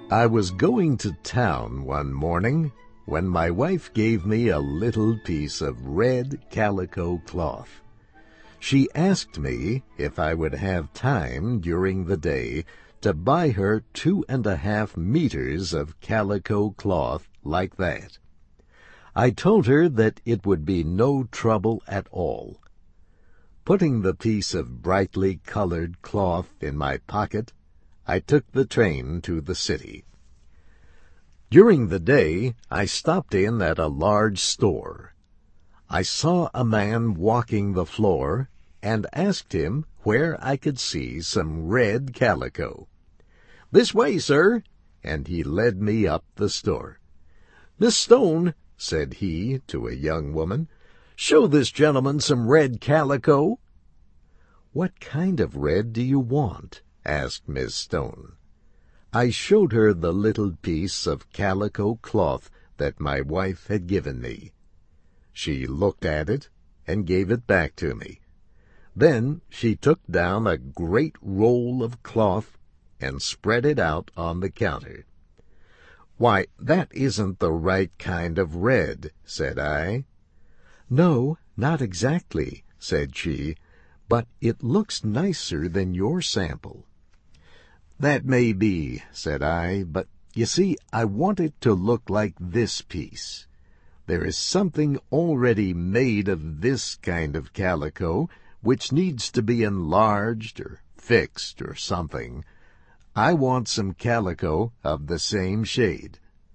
I was going to town one morning when my wife gave me a little piece of red calico cloth. She asked me if I would have time during the day to buy her 2.5 meters of calico cloth like that. I told her that it would be no trouble at all. Putting the piece of brightly colored cloth in my pocket, I took the train to the city. During the day, I stopped in at a large store. I saw a man walking the floor and asked him where I could see some red calico. "This way, sir," and he led me up the store. "Miss Stone," said he to a young woman, "show this gentleman some red calico." "What kind of red do you want?" asked Miss Stone. I showed her the little piece of calico cloth that my wife had given me. She looked at it and gave it back to me. Then she took down a great roll of cloth and spread it out on the counter. "Why, that isn't the right kind of red," said I. "No, not exactly," said she, "but it looks nicer than your sample." "That may be," said I, "but you see, I want it to look like this piece. There is something already made of this kind of calico which needs to be enlarged or fixed or something. I want some calico of the same shade."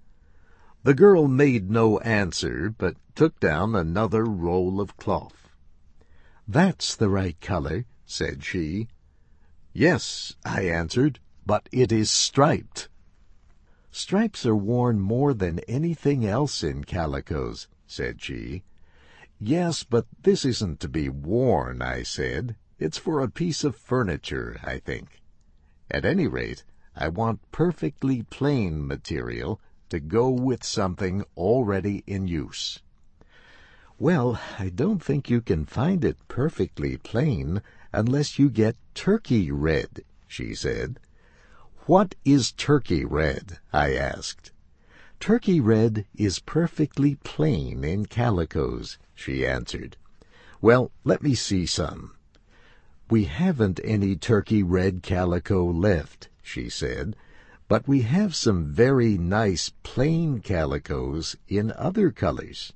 The girl made no answer, but took down another roll of cloth. "That's the right color," said she. "Yes," I answered, "but it is striped." "Stripes are worn more than anything else in calicos," said she. "Yes, but this isn't to be worn," I said. "It's for a piece of furniture, I think. At any rate, I want perfectly plain material to go with something already in use." "Well, I don't think you can find it perfectly plain unless you get turkey red," she said. "What is turkey red?" I asked. "Turkey red is perfectly plain in calicos," she answered. "Well, let me see some." "We haven't any turkey red calico left," she said, "but we have some very nice plain calicos in other colors."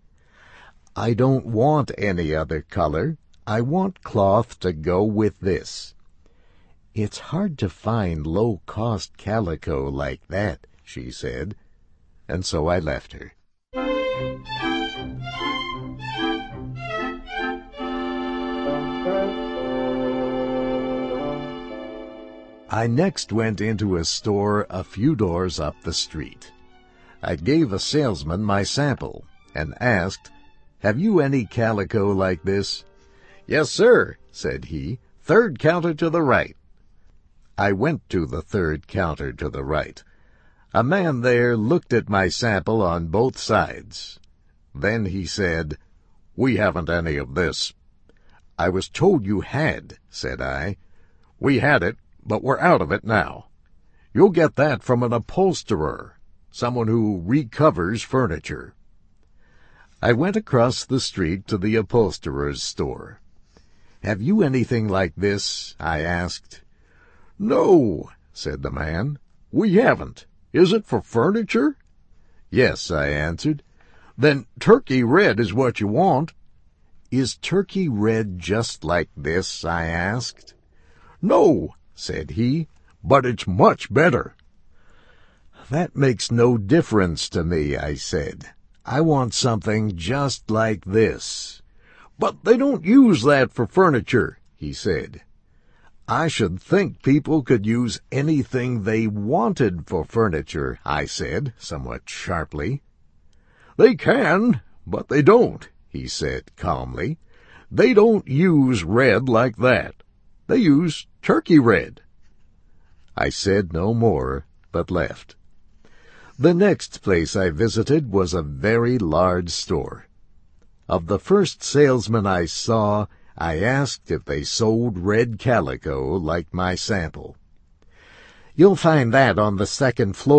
"I don't want any other color. I want cloth to go with this." "It's hard to find low-cost calico like that," she said, and so I left her. I next went into a store a few doors up the street. I gave a salesman my sample and asked, "Have you any calico like this?" "Yes, sir," said he, "third counter to the right." I went to the third counter to the right. A man there looked at my sample on both sides. Then he said, "We haven't any of this." "I was told you had," said I. "We had it, but we're out of it now. You'll get that from an upholsterer, someone who recovers furniture." I went across the street to the upholsterer's store. "Have you anything like this?" I asked. "No," said the man, "we haven't. Is it for furniture?" "Yes," I answered. "Then turkey red is what you want." "Is turkey red just like this?" I asked. "No," said he, "but it's much better." "That makes no difference to me," I said. "I want something just like this." "But they don't use that for furniture," he said. "I should think people could use anything they wanted for furniture," I said, somewhat sharply. "They can, but they don't," he said calmly. "They don't use red like that. They use turkey red." I said no more, but left. The next place I visited was a very large store. Of the first salesman I saw, I asked if they sold red calico like my sample. "You'll find that on the second floor,"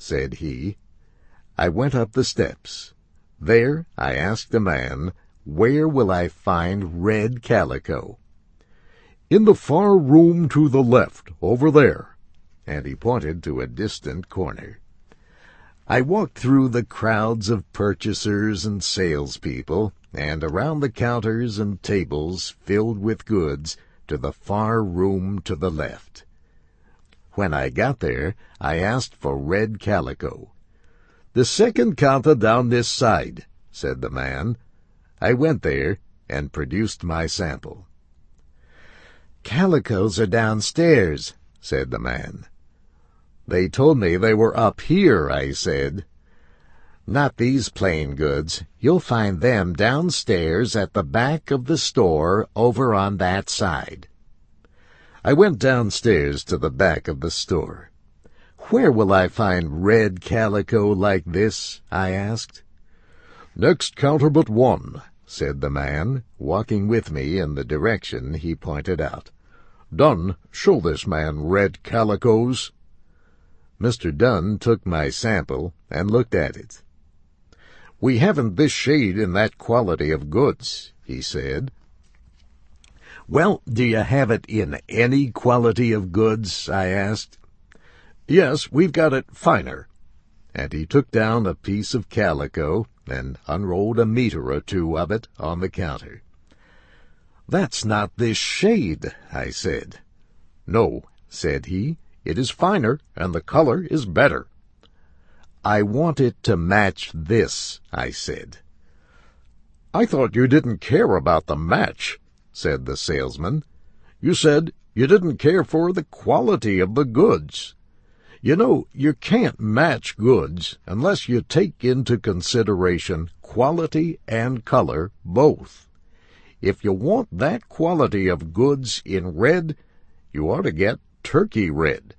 said he. I went up the steps. There I asked the man, "Where will I find red calico?" "In the far room to the left, over there," and he pointed to a distant corner. I walked through the crowds of purchasers and salespeople, and around the counters and tables filled with goods, to the far room to the left. When I got there, I asked for red calico. "The second counter down this side," said the man. I went there and produced my sample. "Calicos are downstairs," said the man. "They told me they were up here," I said. "Not these plain goods. You'll find them downstairs at the back of the store over on that side." I went downstairs to the back of the store. "Where will I find red calico like this?" I asked. "Next counter but one," said the man, walking with me in the direction he pointed out. "Dunn, show this man red calicos." Mr. Dunn took my sample and looked at it. "We haven't this shade in that quality of goods," he said. "Well, do you have it in any quality of goods?" I asked. "Yes, we've got it finer." And he took down a piece of calico and unrolled a meter or two of it on the counter. "That's not this shade," I said. "No," said he, "it is finer, and the color is better." "I want it to match this," I said. "I thought you didn't care about the match," said the salesman. "You said you didn't care for the quality of the goods. You know, you can't match goods unless you take into consideration quality and color both. If you want that quality of goods in red, you ought to get turkey red."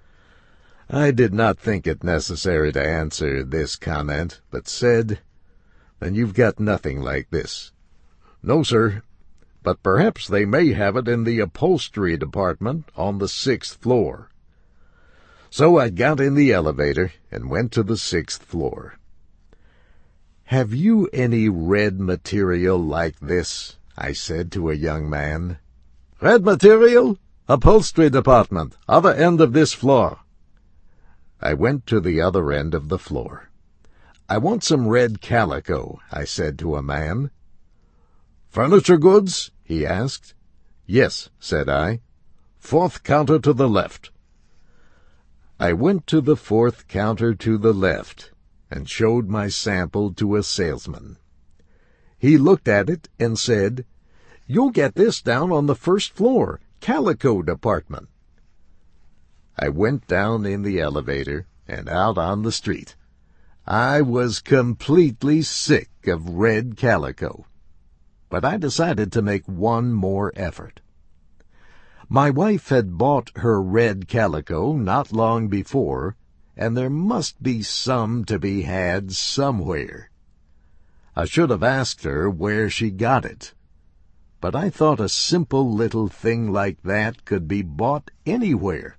I did not think it necessary to answer this comment, but said, "Then you've got nothing like this." "No, sir, but perhaps they may have it in the upholstery department on the 6th floor. So I got in the elevator and went to the 6th floor. "Have you any red material like this?" I said to a young man. "Red material? Upholstery department, other end of this floor." I went to the other end of the floor. "I want some red calico," I said to a man. "Furniture goods?" he asked. "Yes," said I. "4th counter to the left." I went to the 4th counter to the left and showed my sample to a salesman. He looked at it and said, "You'll get this down on the 1st floor, calico department." I went down in the elevator and out on the street. I was completely sick of red calico, but I decided to make one more effort. My wife had bought her red calico not long before, and there must be some to be had somewhere. I should have asked her where she got it, but I thought a simple little thing like that could be bought anywhere.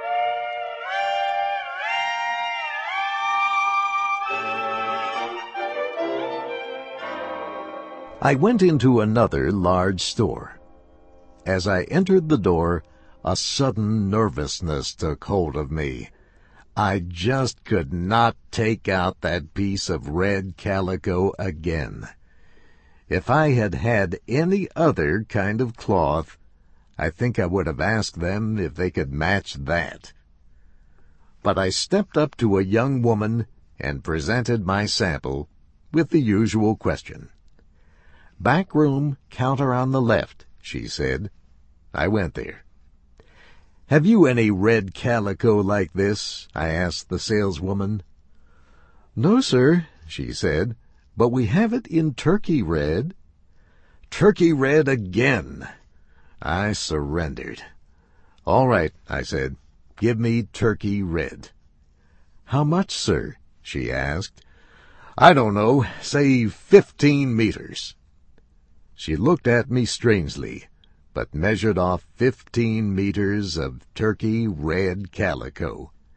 I went into another large store. As I entered the door, a sudden nervousness took hold of me. I just could not take out that piece of red calico again. If I had had any other kind of cloth, I think I would have asked them if they could match that. But I stepped up to a young woman and presented my sample with the usual question. "Back room, counter on the left," she said. I went there. "Have you any red calico like this?" I asked the saleswoman. "No, sir," she said, "but we have it in turkey red." Turkey red again! I surrendered. "All right," I said. "Give me turkey red." "How much, sir?" she asked. "I don't know. Say 15 meters. She looked at me strangely, but measured off 15 meters of turkey red calico.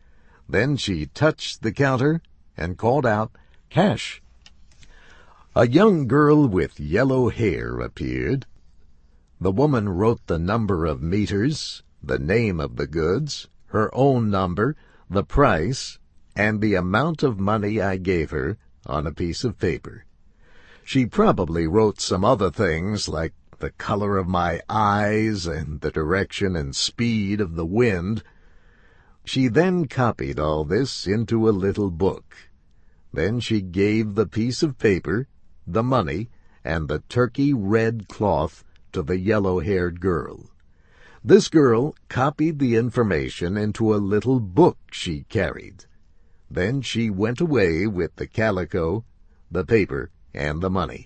Then she touched the counter and called out, "Cash." A young girl with yellow hair appeared. The woman wrote the number of meters, the name of the goods, her own number, the price, and the amount of money I gave her on a piece of paper. She probably wrote some other things like the color of my eyes and the direction and speed of the wind. She then copied all this into a little book. Then she gave the piece of paper, the money, and the turkey red cloth to the yellow-haired girl. This girl copied the information into a little book she carried. Then she went away with the calico, the paper, and the money.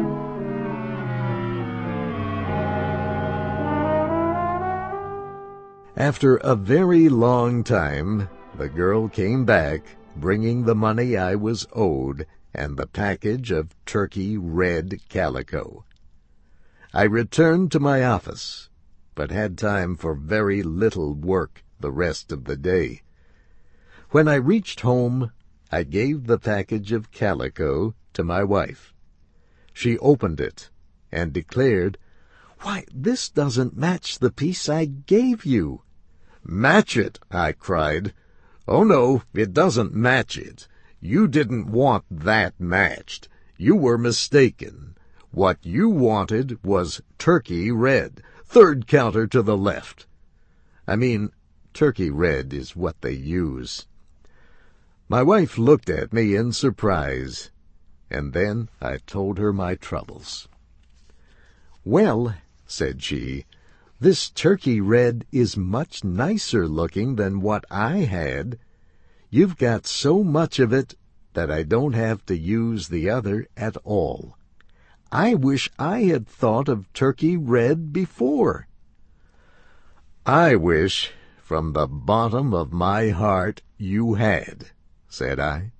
After a very long time, the girl came back, bringing the money I was owed and the package of turkey red calico. I returned to my office, but had time for very little work the rest of the day. When I reached home, I gave the package of calico to my wife. She opened it and declared, "Why, this doesn't match the piece I gave you." "Match it!" I cried. "Oh, no, it doesn't match it. You didn't want that matched. You were mistaken. What you wanted was turkey red, third counter to the left. I mean, turkey red is what they use." My wife looked at me in surprise, and then I told her my troubles. "Well," said she, "this turkey red is much nicer looking than what I had. You've got so much of it that I don't have to use the other at all. I wish I had thought of turkey red before." "I wish, from the bottom of my heart, you had," said I.